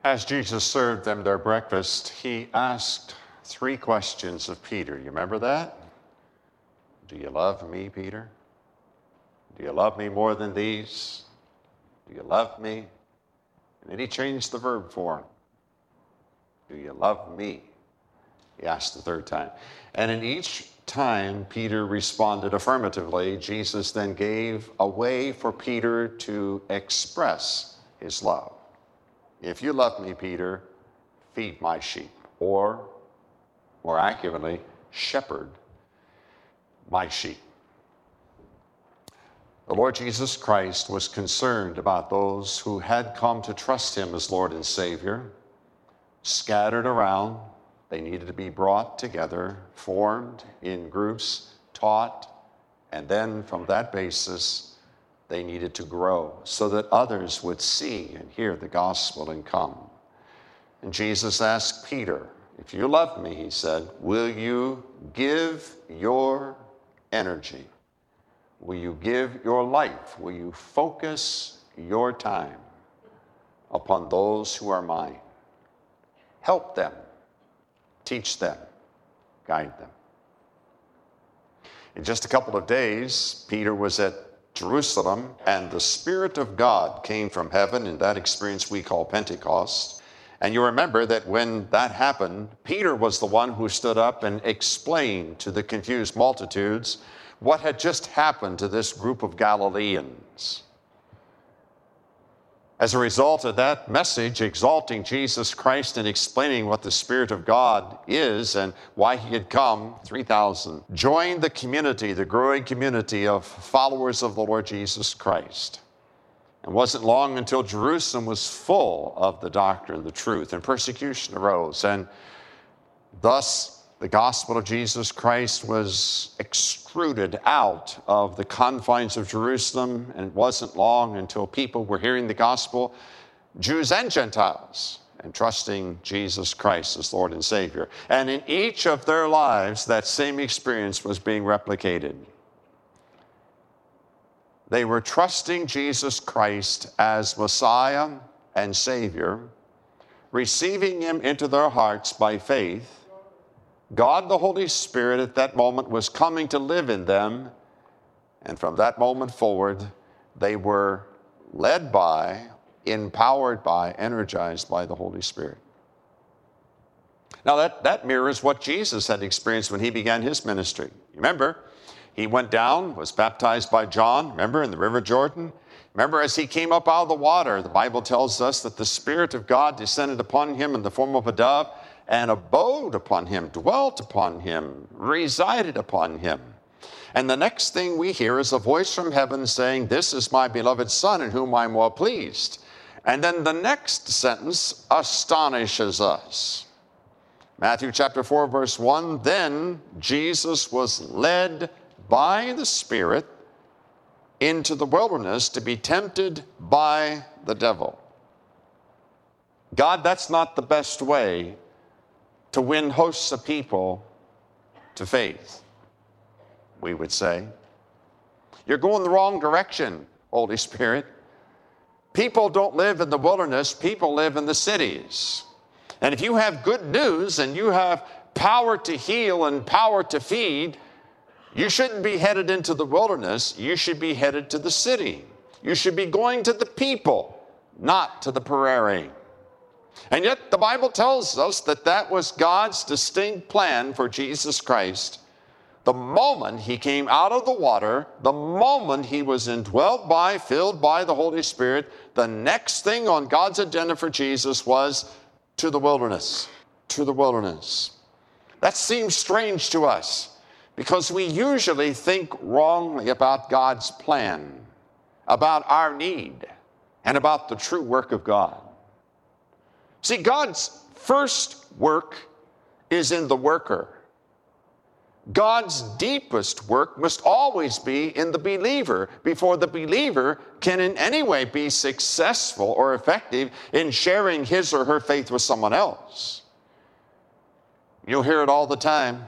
As Jesus served them their breakfast, he asked 3 questions of Peter. You remember that? Do you love me, Peter? Do you love me more than these? Do you love me? And then he changed the verb form. Do you love me? He asked the 3rd time. And in each time Peter responded affirmatively, Jesus then gave a way for Peter to express his love. If you love me, Peter, feed my sheep. Or, more accurately, shepherd my sheep. The Lord Jesus Christ was concerned about those who had come to trust him as Lord and Savior, scattered around. They needed to be brought together, formed in groups, taught, and then from that basis, they needed to grow so that others would see and hear the gospel and come. And Jesus asked Peter, if you love me, he said, will you give your energy? Will you give your life? Will you focus your time upon those who are mine? Help them, teach them, guide them. In just a couple of days, Peter was at Jerusalem, and the Spirit of God came from heaven in that experience we call Pentecost. And you remember that when that happened, Peter was the one who stood up and explained to the confused multitudes what had just happened to this group of Galileans. As a result of that message, exalting Jesus Christ and explaining what the Spirit of God is and why he had come, 3,000 joined the community, the growing community of followers of the Lord Jesus Christ. It wasn't long until Jerusalem was full of the doctrine, the truth, and persecution arose. And thus, the gospel of Jesus Christ was extruded out of the confines of Jerusalem, and it wasn't long until people were hearing the gospel, Jews and Gentiles, and trusting Jesus Christ as Lord and Savior. And in each of their lives, that same experience was being replicated. They were trusting Jesus Christ as Messiah and Savior, receiving him into their hearts by faith. God, the Holy Spirit, at that moment was coming to live in them, and from that moment forward, they were led by, empowered by, energized by the Holy Spirit. Now that mirrors what Jesus had experienced when he began his ministry. Remember, he went down, was baptized by John, remember, in the River Jordan. Remember, as he came up out of the water, the Bible tells us that the Spirit of God descended upon him in the form of a dove, and abode upon him, dwelt upon him, resided upon him. And the next thing we hear is a voice from heaven saying, this is my beloved Son in whom I'm well pleased. And then the next sentence astonishes us. Matthew chapter 4, verse 1, then Jesus was led by the Spirit into the wilderness to be tempted by the devil. God, that's not the best way to win hosts of people to faith, we would say. You're going the wrong direction, Holy Spirit. People don't live in the wilderness, people live in the cities. And if you have good news and you have power to heal and power to feed, you shouldn't be headed into the wilderness, you should be headed to the city. You should be going to the people, not to the prairie. And yet the Bible tells us that that was God's distinct plan for Jesus Christ. The moment he came out of the water, the moment he was indwelt by, filled by the Holy Spirit, the next thing on God's agenda for Jesus was to the wilderness, to the wilderness. That seems strange to us because we usually think wrongly about God's plan, about our need, and about the true work of God. See, God's first work is in the worker. God's deepest work must always be in the believer before the believer can in any way be successful or effective in sharing his or her faith with someone else. You'll hear it all the time.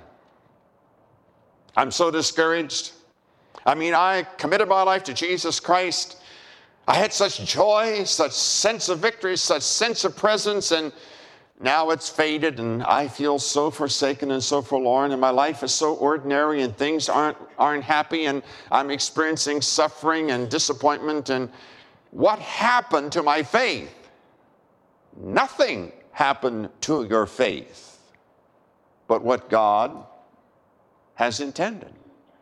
I'm so discouraged. I committed my life to Jesus Christ. I had such joy, such sense of victory, such sense of presence, and now it's faded, and I feel so forsaken and so forlorn, and my life is so ordinary, and things aren't happy, and I'm experiencing suffering and disappointment. And what happened to my faith? Nothing happened to your faith but what God has intended.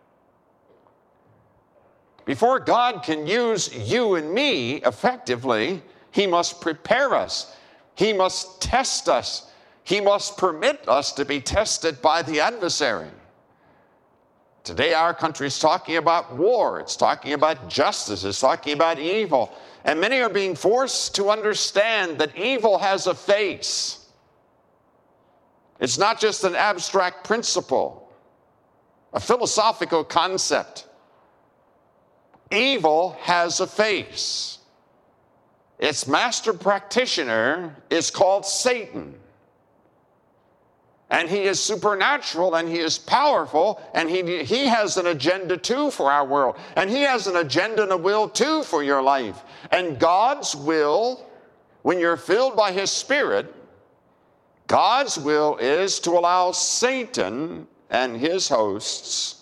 Before God can use you and me effectively, He must prepare us. He must test us. He must permit us to be tested by the adversary. Today our country is talking about war. It's talking about justice. It's talking about evil. And many are being forced to understand that evil has a face. It's not just an abstract principle, a philosophical concept. Evil has a face. Its master practitioner is called Satan. And he is supernatural, and he is powerful, and he has an agenda too for our world. And he has an agenda and a will too for your life. And God's will, when you're filled by His Spirit, God's will is to allow Satan and his hosts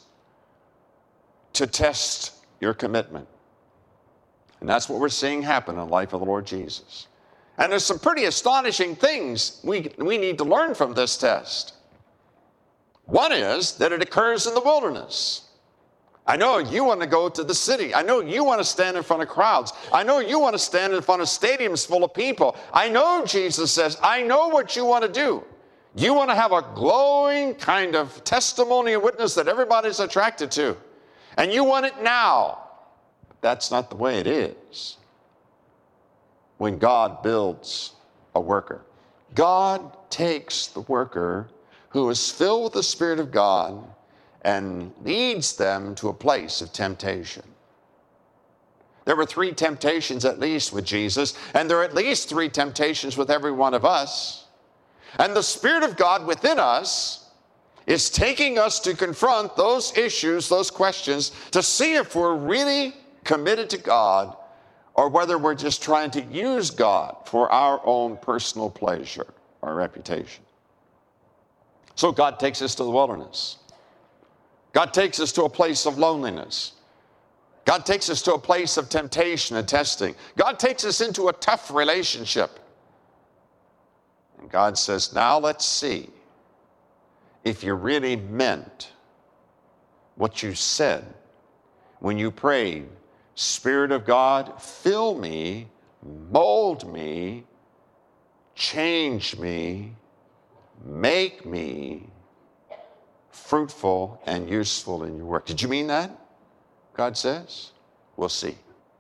to test your commitment. And that's what we're seeing happen in the life of the Lord Jesus. And there's some pretty astonishing things we need to learn from this test. One is that it occurs in the wilderness. I know you want to go to the city. I know you want to stand in front of crowds. I know you want to stand in front of stadiums full of people. I know, Jesus says, I know what you want to do. You want to have a glowing kind of testimony and witness that everybody's attracted to. And you want it now. That's not the way it is when God builds a worker. God takes the worker who is filled with the Spirit of God and leads them to a place of temptation. There were 3 temptations at least with Jesus, and there are at least 3 temptations with every one of us. And the Spirit of God within us is taking us to confront those issues, those questions, to see if we're really committed to God or whether we're just trying to use God for our own personal pleasure or reputation. So God takes us to the wilderness. God takes us to a place of loneliness. God takes us to a place of temptation and testing. God takes us into a tough relationship. And God says, now let's see if you really meant what you said when you prayed, Spirit of God, fill me, mold me, change me, make me fruitful and useful in your work. Did you mean that? God says. We'll see.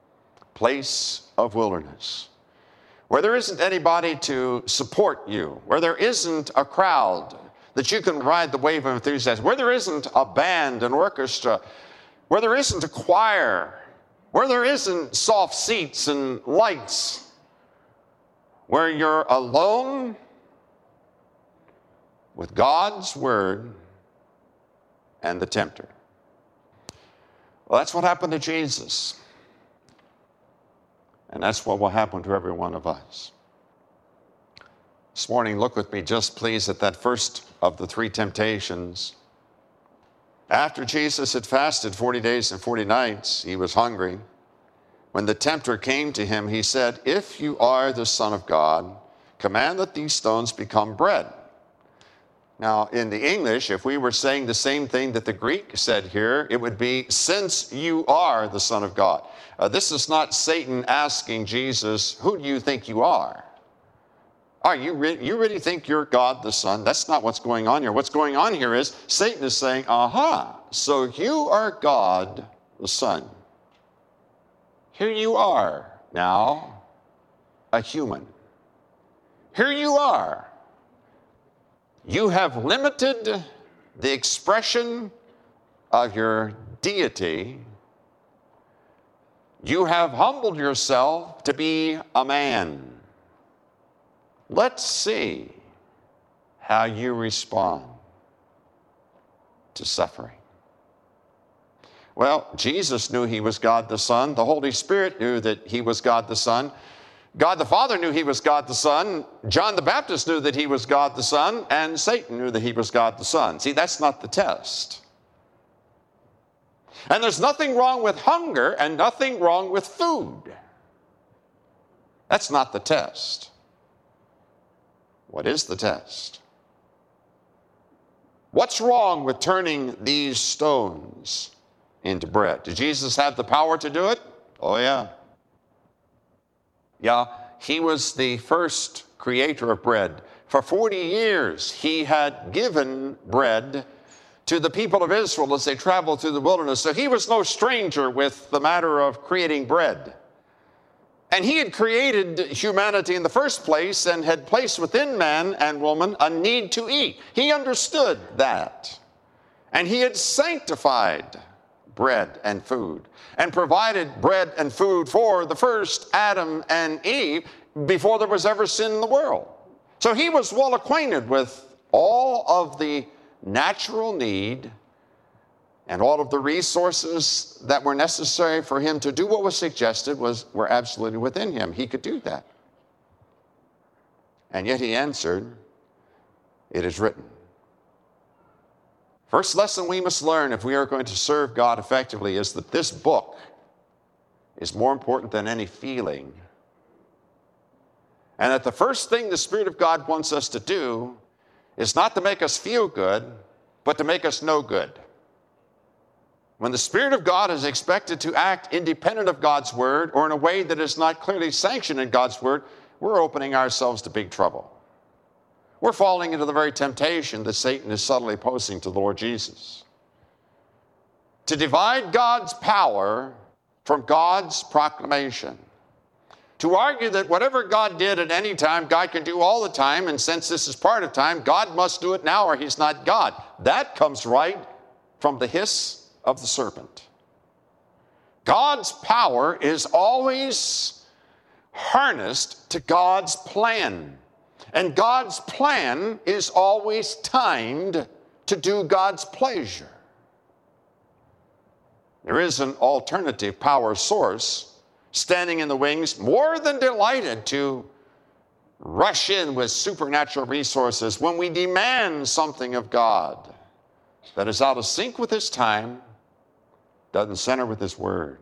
Place of wilderness, where there isn't anybody to support you, where there isn't a crowd that you can ride the wave of enthusiasm, where there isn't a band, an orchestra, where there isn't a choir, where there isn't soft seats and lights, where you're alone with God's word and the tempter. Well, that's what happened to Jesus. And that's what will happen to every one of us. This morning, look with me just please at that first of the 3 temptations. After Jesus had fasted 40 days and 40 nights, he was hungry. When the tempter came to him, he said, if you are the Son of God, command that these stones become bread. Now, in the English, if we were saying the same thing that the Greek said here, it would be, since you are the Son of God. This is not Satan asking Jesus, who do you think you are? You really think you're God the Son? That's not what's going on here. What's going on here is Satan is saying, so you are God the Son. Here you are now, a human. Here you are. You have limited the expression of your deity. You have humbled yourself to be a man. Let's see how you respond to suffering. Well, Jesus knew he was God the Son. The Holy Spirit knew that he was God the Son. God the Father knew he was God the Son. John the Baptist knew that he was God the Son. And Satan knew that he was God the Son. See, that's not the test. And there's nothing wrong with hunger and nothing wrong with food. That's not the test. What is the test? What's wrong with turning these stones into bread? Did Jesus have the power to do it? Oh, yeah. Yeah, he was the first creator of bread. For 40 years, he had given bread to the people of Israel as they traveled through the wilderness. So he was no stranger with the matter of creating bread. And he had created humanity in the first place and had placed within man and woman a need to eat. He understood that. And he had sanctified bread and food and provided bread and food for the first Adam and Eve before there was ever sin in the world. So he was well acquainted with all of the natural need and all of the resources that were necessary for him to do what was suggested were absolutely within him. He could do that. And yet he answered, "It is written." First lesson we must learn if we are going to serve God effectively is that this book is more important than any feeling. And that the first thing the Spirit of God wants us to do is not to make us feel good, but to make us know good. When the Spirit of God is expected to act independent of God's Word or in a way that is not clearly sanctioned in God's Word, we're opening ourselves to big trouble. We're falling into the very temptation that Satan is subtly posing to the Lord Jesus. To divide God's power from God's proclamation. To argue that whatever God did at any time, God can do all the time, and since this is part of time, God must do it now or he's not God. That comes right from the hiss of the serpent. God's power is always harnessed to God's plan. And God's plan is always timed to do God's pleasure. There is an alternative power source standing in the wings, more than delighted to rush in with supernatural resources when we demand something of God that is out of sync with his time, doesn't center with his word.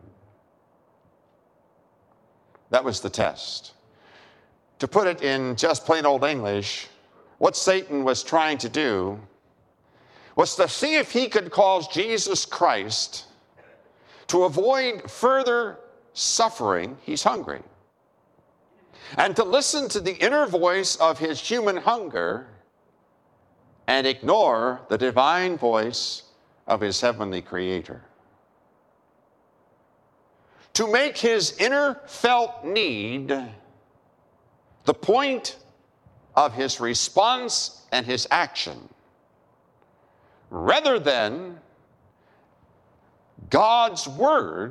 That was the test. To put it in just plain old English, what Satan was trying to do was to see if he could cause Jesus Christ to avoid further suffering. He's hungry. And to listen to the inner voice of his human hunger and ignore the divine voice of his heavenly creator. To make his inner felt need the point of his response and his action, rather than God's word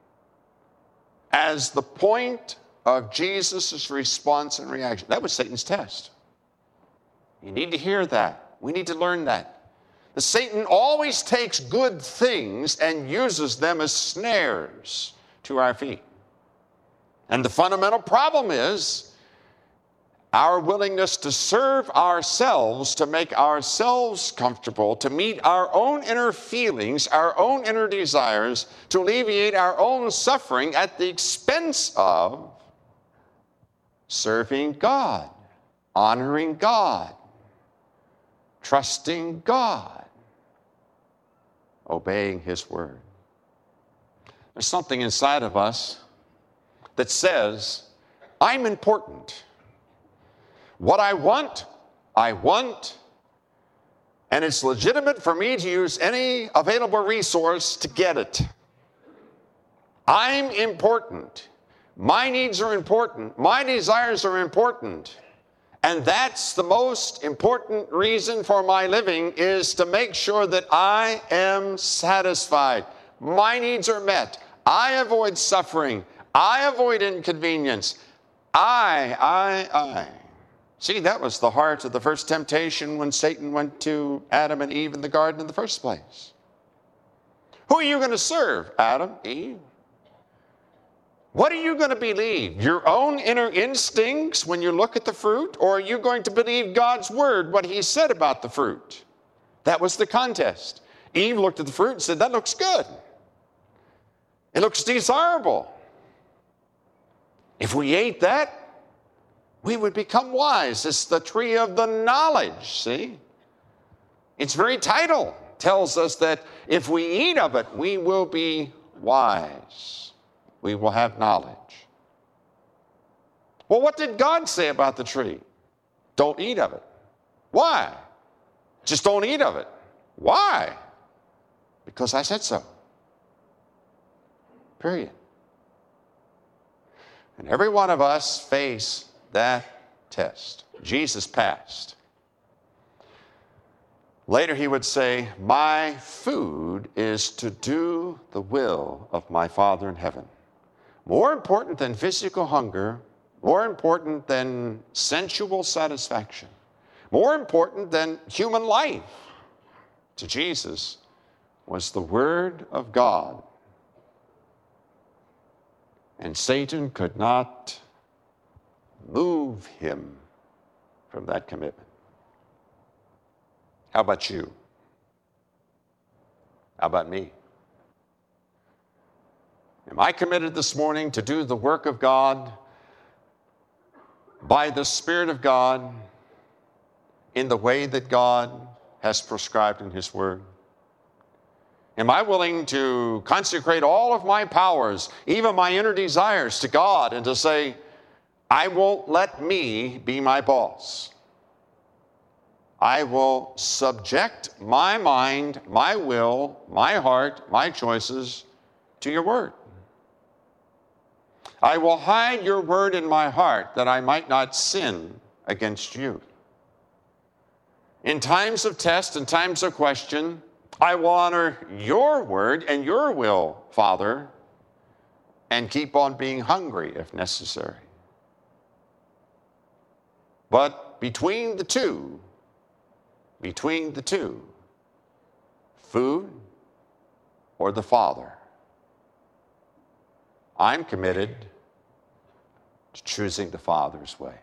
as the point of Jesus' response and reaction. That was Satan's test. You need to hear that. We need to learn that. That Satan always takes good things and uses them as snares to our feet. And the fundamental problem is our willingness to serve ourselves, to make ourselves comfortable, to meet our own inner feelings, our own inner desires, to alleviate our own suffering at the expense of serving God, honoring God, trusting God, obeying his word. There's something inside of us that says, I'm important. What I want, and it's legitimate for me to use any available resource to get it. I'm important. My needs are important. My desires are important. And that's the most important reason for my living, is to make sure that I am satisfied. My needs are met. I avoid suffering. I avoid inconvenience. I. See, that was the heart of the first temptation when Satan went to Adam and Eve in the garden in the first place. Who are you going to serve? Adam, Eve? What are you going to believe? Your own inner instincts when you look at the fruit? Or are you going to believe God's word, what he said about the fruit? That was the contest. Eve looked at the fruit and said, that looks good. It looks desirable. If we ate that, we would become wise. It's the tree of the knowledge, see? Its very title tells us that if we eat of it, we will be wise. We will have knowledge. Well, what did God say about the tree? Don't eat of it. Why? Just don't eat of it. Why? Because I said so. Period. And every one of us face that test. Jesus passed. Later he would say, my food is to do the will of my Father in heaven. More important than physical hunger, more important than sensual satisfaction, more important than human life to Jesus was the Word of God. And Satan could not move him from that commitment. How about you? How about me? Am I committed this morning to do the work of God by the Spirit of God in the way that God has prescribed in his word? Am I willing to consecrate all of my powers, even my inner desires, to God and to say, I won't let me be my boss. I will subject my mind, my will, my heart, my choices to your word. I will hide your word in my heart that I might not sin against you. In times of test and times of question, I will honor your word and your will, Father, and keep on being hungry if necessary. But between the two, food or the Father, I'm committed to choosing the Father's way.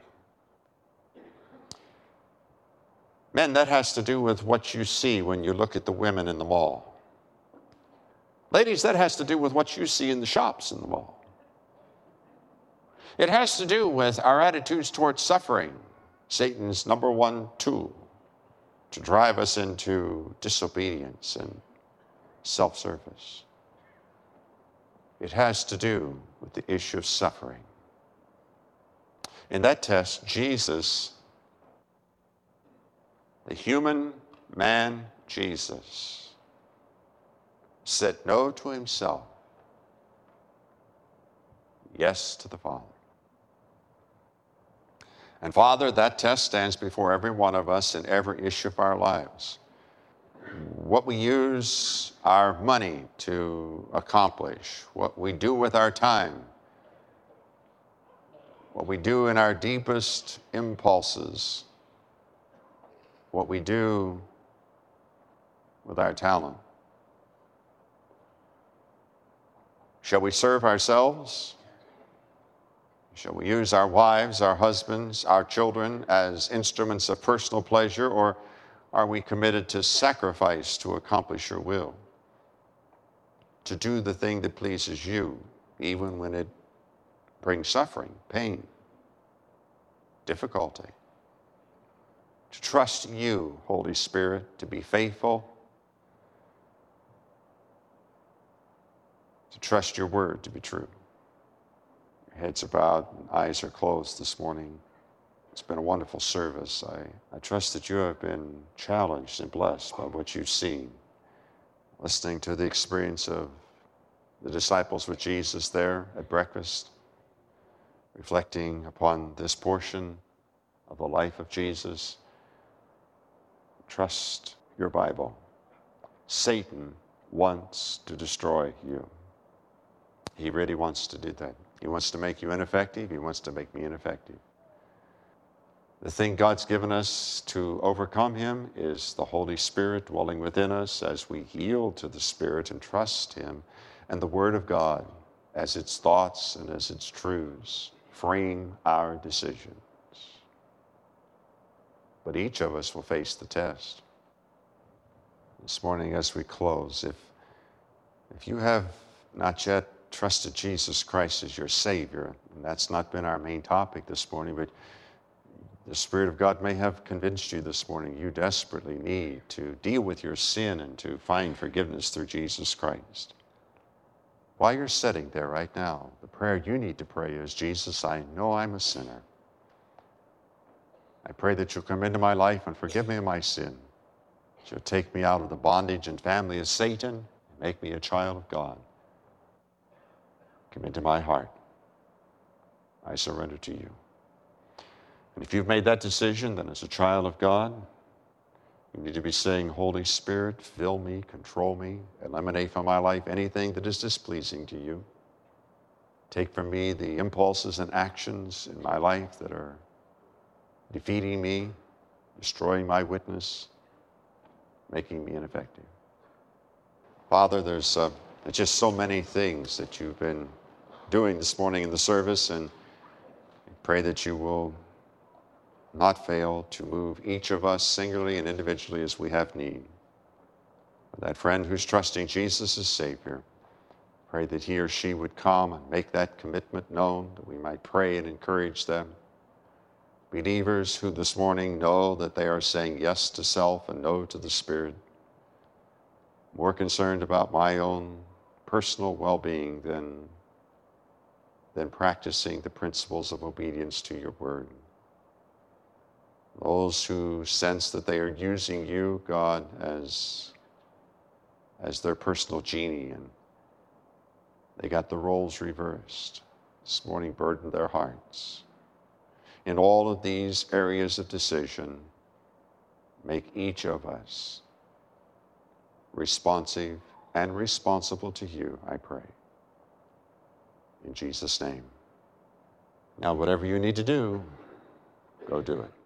Men, that has to do with what you see when you look at the women in the mall. Ladies, that has to do with what you see in the shops in the mall. It has to do with our attitudes towards suffering, Satan's number one tool to drive us into disobedience and self-service. It has to do with the issue of suffering. In that test, Jesus, the human man Jesus, said no to himself, yes to the Father. And Father, that test stands before every one of us in every issue of our lives. What we use our money to accomplish, what we do with our time, what we do in our deepest impulses, what we do with our talent. Shall we serve ourselves? Shall we use our wives, our husbands, our children as instruments of personal pleasure, or are we committed to sacrifice to accomplish your will? To do the thing that pleases you, even when it brings suffering, pain, difficulty. To trust you, Holy Spirit, to be faithful, to trust your word to be true. Your heads are bowed and eyes are closed this morning. It's been a wonderful service. I trust that you have been challenged and blessed by what you've seen, listening to the experience of the disciples with Jesus there at breakfast, reflecting upon this portion of the life of Jesus. Trust your Bible. Satan wants to destroy you. He really wants to do that. He wants to make you ineffective. He wants to make me ineffective. The thing God's given us to overcome him is the Holy Spirit dwelling within us as we yield to the Spirit and trust him, and the Word of God as its thoughts and as its truths frame our decisions. But each of us will face the test. This morning as we close, if you have not yet trusted Jesus Christ as your Savior, and that's not been our main topic this morning, but the Spirit of God may have convinced you this morning you desperately need to deal with your sin and to find forgiveness through Jesus Christ. While you're sitting there right now, the prayer you need to pray is, Jesus, I know I'm a sinner. I pray that you'll come into my life and forgive me of my sin. That you'll take me out of the bondage and family of Satan and make me a child of God. Come into my heart. I surrender to you. And if you've made that decision, then as a child of God, you need to be saying, Holy Spirit, fill me, control me, eliminate from my life anything that is displeasing to you. Take from me the impulses and actions in my life that are defeating me, destroying my witness, making me ineffective. Father, there's just so many things that you've been doing this morning in the service, and I pray that you will not fail to move each of us singularly and individually as we have need. For that friend who's trusting Jesus as Savior, pray that he or she would come and make that commitment known, that we might pray and encourage them. Believers who this morning know that they are saying yes to self and no to the Spirit, more concerned about my own personal well-being than practicing the principles of obedience to your word. Those who sense that they are using you, God, as their personal genie, and they got the roles reversed. This morning, burden their hearts. In all of these areas of decision, make each of us responsive and responsible to you, I pray. In Jesus' name. Now, whatever you need to do, go do it.